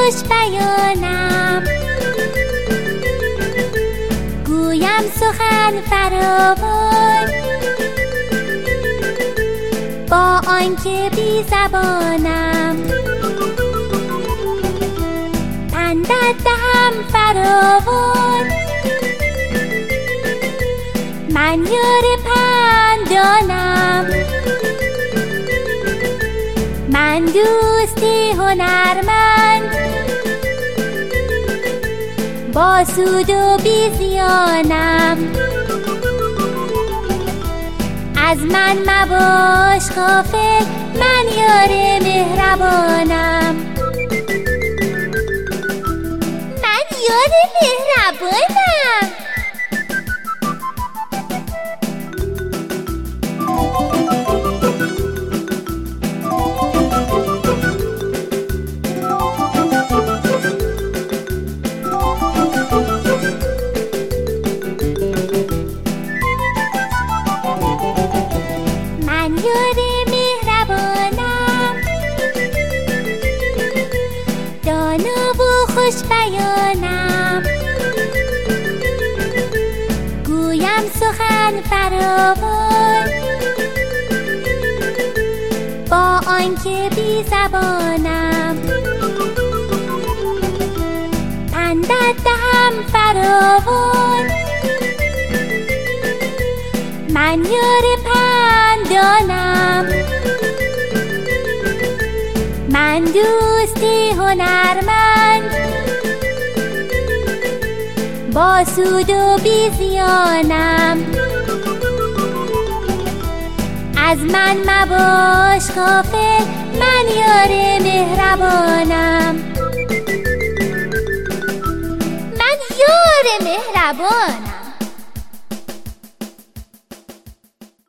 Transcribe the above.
خوش بیانم، گویم سخن فراوان با آنکه بی زبانم. پندت دهم فراوان، من یار پندانم. من دوستی هنرمند با سود و بی زیانم. از من مباش غافل، من یار مهربانم. من یار مهربانم. خوش بیانم، گویم سخن فراوان با آنکه بی زبانم. پندت دهم فراوان، من یار پندانم. من دوستی هنرمند با سود و بی زیانم. از من مباش غافل، من یار مهربانم. من یار مهربان.